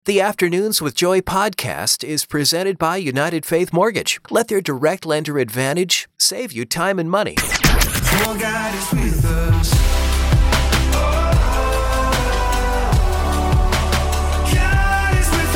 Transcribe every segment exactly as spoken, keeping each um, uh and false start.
The Afternoons with Joy podcast is presented by United Faith Mortgage. Let their direct lender advantage save you time and money. Your God is with us. God is with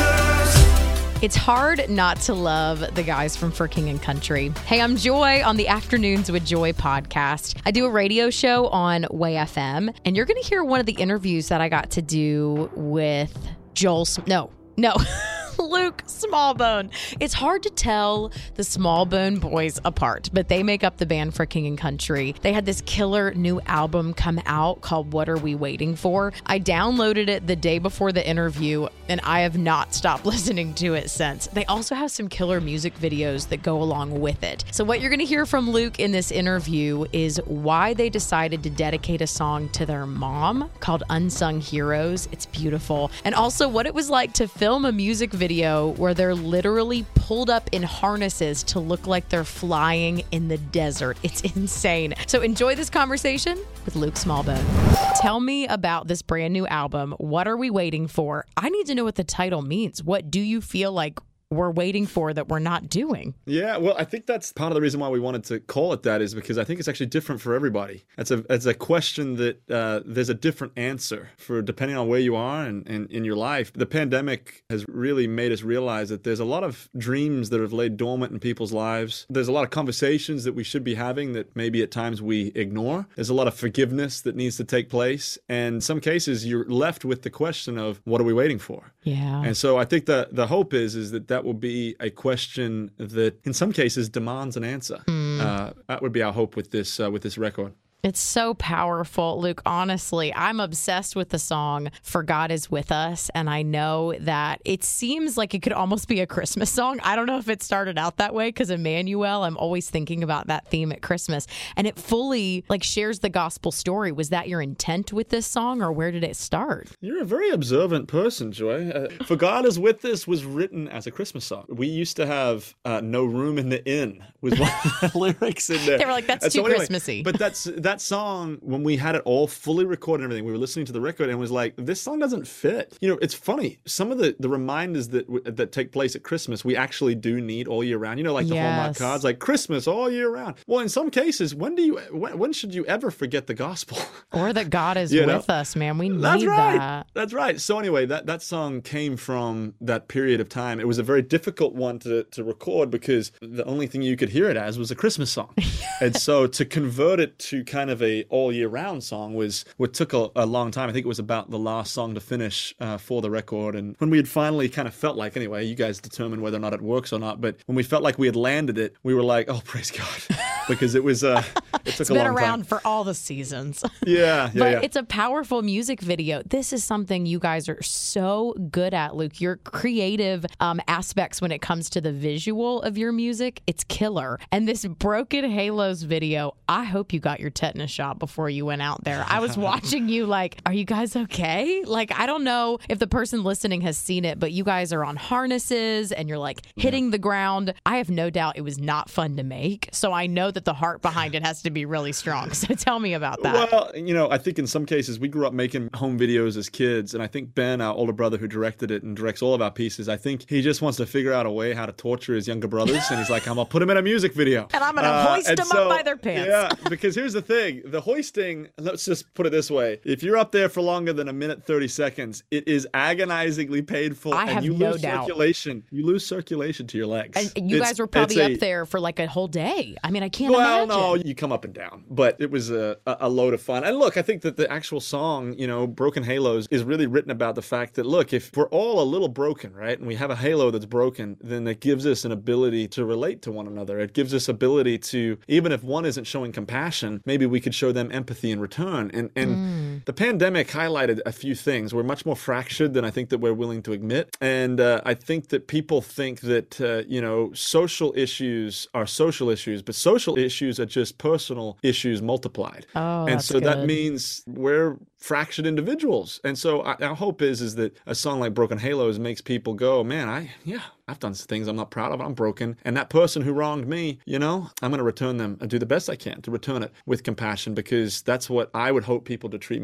us. It's hard not to love the guys from For King and Country. Hey, I'm Joy on the Afternoons with Joy podcast. I do a radio show on Way F M, and you're going to hear one of the interviews that I got to do with Joel, no, no, Luke Smallbone. It's hard to tell the Smallbone boys apart, but they make up the band For King and Country. They had this killer new album come out called What Are We Waiting For? I downloaded it the day before the interview, and I have not stopped listening to it since. They also have some killer music videos that go along with it. So what you're going to hear from Luke in this interview is why they decided to dedicate a song to their mom called Unsung Heroes. It's beautiful. And also what it was like to film a music video where they're literally pulled up in harnesses to look like they're flying in the desert. It's insane. So enjoy this conversation with Luke Smallbone. Tell me about this brand new album. What are we waiting for? I need to know what the title means. What do you feel like we're waiting for that we're not doing? Yeah, well, I think that's part of the reason why we wanted to call it that, is because I think it's actually different for everybody. It's a it's a question that uh, there's a different answer for depending on where you are and, and in your life. The pandemic has really made us realize that there's a lot of dreams that have laid dormant in people's lives. There's a lot of conversations that we should be having that maybe at times we ignore. There's a lot of forgiveness that needs to take place. And in some cases, you're left with the question of, what are we waiting for? Yeah. And so I think the, the hope is, is that that will be a question that in some cases demands an answer. Mm. Uh, that would be our hope with this uh, with this record. It's so powerful, Luke. Honestly, I'm obsessed with the song For God Is With Us, and I know that it seems like it could almost be a Christmas song. I don't know if it started out that way because Emmanuel, I'm always thinking about that theme at Christmas, and it fully like shares the gospel story. Was that your intent with this song, or where did it start? You're a very observant person, Joy. Uh, For God Is With Us was written as a Christmas song. We used to have uh, No Room in the Inn was one of the lyrics in there. They were like, that's and too so anyway, Christmassy. But that's that song, when we had it all fully recorded and everything, we were listening to the record and was like, this song doesn't fit. You know, it's funny. Some of the, the reminders that that take place at Christmas, we actually do need all year round. You know, like the Yes. Hallmark cards, like Christmas all year round. Well, in some cases, when do you when, when should you ever forget the gospel? Or that God is You know? with us, man. We need That's right. that. That's right. So anyway, that, that song came from that period of time. It was a very difficult one to, to record because the only thing you could hear it as was a Christmas song. And so to convert it to kind of a all year round song was what took a, a long time. I think it was about the last song to finish uh, for the record. And when we had finally kind of felt like, anyway, you guys determine whether or not it works or not, but when we felt like we had landed it, we were like, oh, praise God. Because it was, uh, it took It's a been long around time. for all the seasons. Yeah, yeah, But yeah. it's a powerful music video. This is something you guys are so good at, Luke. Your creative um, aspects when it comes to the visual of your music, it's killer. And this Broken Halos video, I hope you got your tetanus shot before you went out there. I was watching you like, are you guys okay? Like, I don't know if the person listening has seen it, but you guys are on harnesses and you're like hitting yeah. the ground. I have no doubt it was not fun to make. So I know that the heart behind it has to be really strong. So tell me about that. Well, you know, I think in some cases we grew up making home videos as kids. And I think Ben, our older brother who directed it and directs all of our pieces, I think he just wants to figure out a way how to torture his younger brothers. And he's like, I'm going to put them in a music video. And I'm going to uh, hoist them so, up by their pants. Yeah, because here's the thing. The hoisting, let's just put it this way. If you're up there for longer than a minute, thirty seconds, it is agonizingly painful. I and have you no lose doubt. circulation. You lose circulation to your legs. And you It's- guys were probably it's up a- there for like a whole day. I mean, I can't well, imagine. no, you come up and down, but it was a, a load of fun. And look, I think that the actual song, you know, Broken Halos, is really written about the fact that, look, if we're all a little broken, right, and we have a halo that's broken, then it gives us an ability to relate to one another. It gives us ability to, even if one isn't showing compassion, maybe we could show them empathy in return. And and mm. the pandemic highlighted a few things. We're much more fractured than I think that we're willing to admit. And uh, I think that people think that, uh, you know, social issues are social issues, but social issues are just personal issues multiplied. Oh, and that's so that good. means we're fractured individuals. And so I, our hope is is that a song like Broken Halos makes people go, man, I, yeah, I've done some things I'm not proud of. I'm broken. And that person who wronged me, you know, I'm going to return them and do the best I can to return it with compassion, because that's what I would hope people to treat me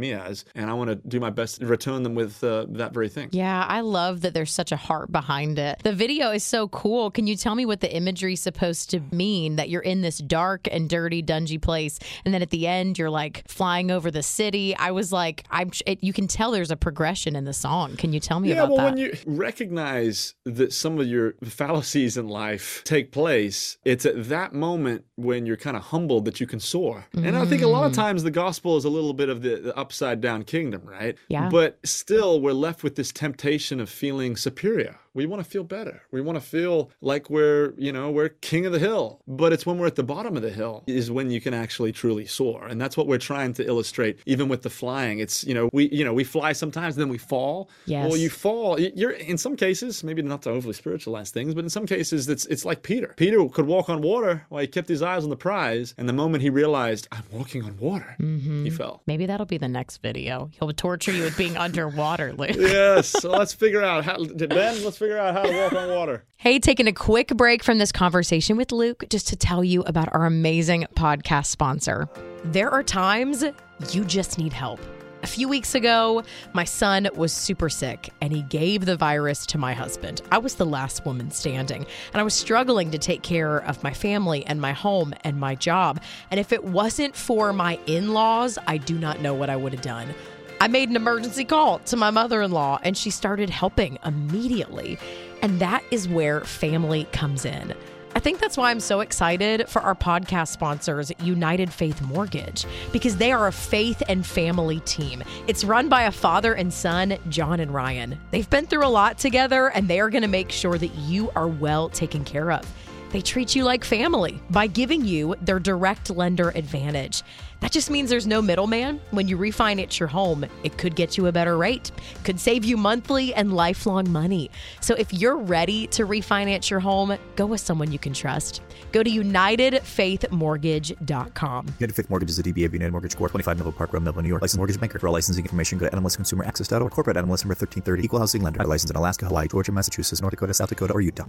me as, and I want to do my best to return them with uh, that very thing. Yeah, I love that there's such a heart behind it. The video is so cool. Can you tell me what the imagery is supposed to mean? That you're in this dark and dirty, dungy place, and then at the end, you're like flying over the city. I was like, I'm. It, you can tell there's a progression in the song. Can you tell me yeah, about well, that? when you recognize that some of your fallacies in life take place, it's at that moment when you're kind of humbled that you can soar. Mm. And I think a lot of times the gospel is a little bit of the, the upside down kingdom, right? Yeah. But still, we're left with this temptation of feeling superior. We want to feel better. We want to feel like we're, you know, we're king of the hill. But it's when we're at the bottom of the hill is when you can actually truly soar. And that's what we're trying to illustrate, even with the flying. It's, you know, we, you know, we fly sometimes, then we fall. Yes. Well, you fall. You're in some cases, maybe not to overly spiritualize things, but in some cases, it's it's like Peter. Peter could walk on water while he kept his eyes on the prize. And the moment he realized, I'm walking on water, mm-hmm. he fell. Maybe that'll be the next video. He'll torture you with being underwater, Luke. Yes. So let's figure out how, Ben, let's figure out how to walk on water. Hey, taking a quick break from this conversation with Luke just to tell you about our amazing podcast sponsor. There are times you just need help. A few weeks ago, my son was super sick and he gave the virus to my husband. I was the last woman standing and I was struggling to take care of my family and my home and my job. And if it wasn't for my in-laws, I do not know what I would have done. I made an emergency call to my mother-in-law and she started helping immediately. And that is where family comes in. I think that's why I'm so excited for our podcast sponsors, United Faith Mortgage, because they are a faith and family team. It's run by a father and son, John and Ryan. They've been through a lot together and they are going to make sure that you are well taken care of. They treat you like family by giving you their direct lender advantage. That just means there's no middleman. When you refinance your home, it could get you a better rate, could save you monthly and lifelong money. So if you're ready to refinance your home, go with someone you can trust. Go to united faith mortgage dot com. United Faith Mortgage is a D B A of United Mortgage Corp, twenty-five Melville Park Road, Melville, New York. Licensed mortgage banker. For all licensing information, go to N M L S consumer access dot org. Corporate N M L S number thirteen thirty. Equal housing lender. Licensed in Alaska, Hawaii, Georgia, Massachusetts, North Dakota, South Dakota, or Utah.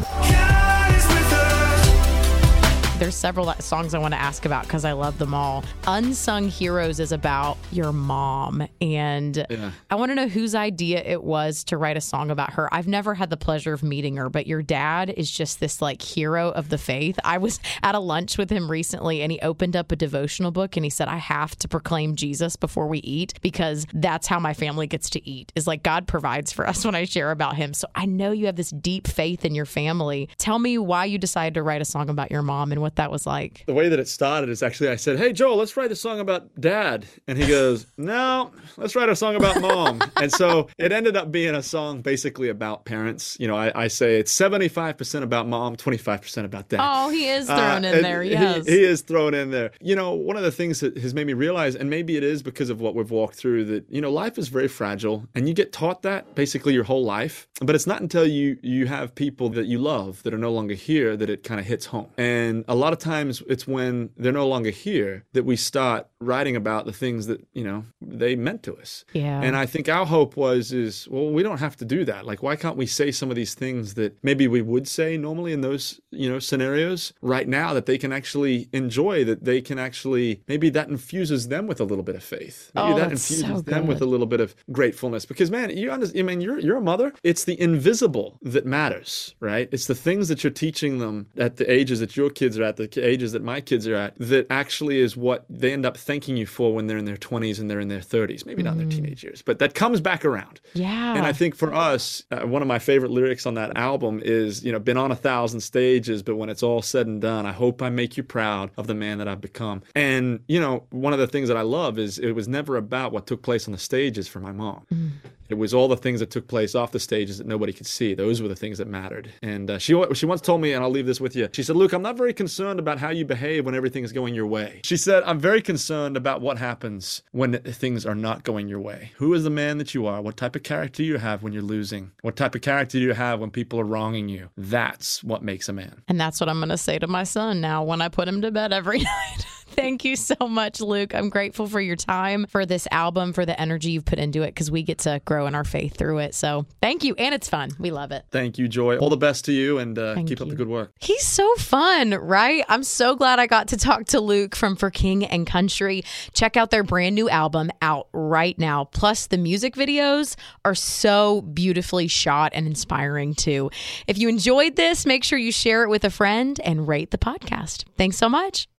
God is with us. There's several songs I want to ask about because I love them all. Unsung Heroes is about your mom. And Yeah. I want to know whose idea it was to write a song about her. I've never had the pleasure of meeting her, but your dad is just this like hero of the faith. I was at a lunch with him recently and he opened up a devotional book and he said, I have to proclaim Jesus before we eat because that's how my family gets to eat. Is like God provides for us when I share about him. So I know you have this deep faith in your family. Tell me why you decided to write a song about your mom and what that was like. The way that it started is actually I said, hey, Joel, let's write a song about dad. And he goes, no, let's write a song about mom. And so it ended up being a song basically about parents. You know, I, I say it's seventy-five percent about mom, twenty-five percent about dad. Oh, he is thrown Uh, in and there, he- yes. He, is thrown in there. You know, one of the things that has made me realize, and maybe it is because of what we've walked through, that, you know, life is very fragile and you get taught that basically your whole life. But it's not until you, you have people that you love that are no longer here that it kind of hits home. And a lot of times it's when they're no longer here that we start writing about the things that, you know, they meant to us. Yeah. And I think our hope was, is, well, we don't have to do that. Like, why can't we say some of these things that maybe we would say normally in those, you know, scenarios right now that they can actually enjoy, that they can actually, maybe that infuses them with a little bit of faith. Maybe Oh, that that's infuses so them with good. a little bit of gratefulness. Because, man, you understand, I mean, you're, you're a mother. It's the invisible that matters, right? It's the things that you're teaching them at the ages that your kids are at, the ages that my kids are at, that actually is what they end up thanking you for when they're in their twenties and they're in their thirties. Maybe not in their teenage years, but that comes back around. Yeah. And I think for us, uh, one of my favorite lyrics on that album is, you know, been on a thousand stages, but when it's all said and done, I hope I make you proud of the man that I've become. And, you know, one of the things that I love is it was never about what took place on the stages for my mom. Mm. It was all the things that took place off the stages that nobody could see. Those were the things that mattered. And uh, she she once told me, and I'll leave this with you, she said, Luke, I'm not very concerned about how you behave when everything is going your way. She said, I'm very concerned about what happens when things are not going your way. Who is the man that you are? What type of character you have when you're losing? What type of character do you have when people are wronging you? That's what makes a man. And that's what I'm going to say to my son now when I put him to bed every night. Thank you so much, Luke. I'm grateful for your time, for this album, for the energy you've put into it, because we get to grow in our faith through it. So thank you. And it's fun. We love it. Thank you, Joy. All the best to you, and uh, Thank keep up you. the good work. He's so fun, right? I'm so glad I got to talk to Luke from For King and Country. Check out their brand new album out right now. Plus, the music videos are so beautifully shot and inspiring too. If you enjoyed this, make sure you share it with a friend and rate the podcast. Thanks so much.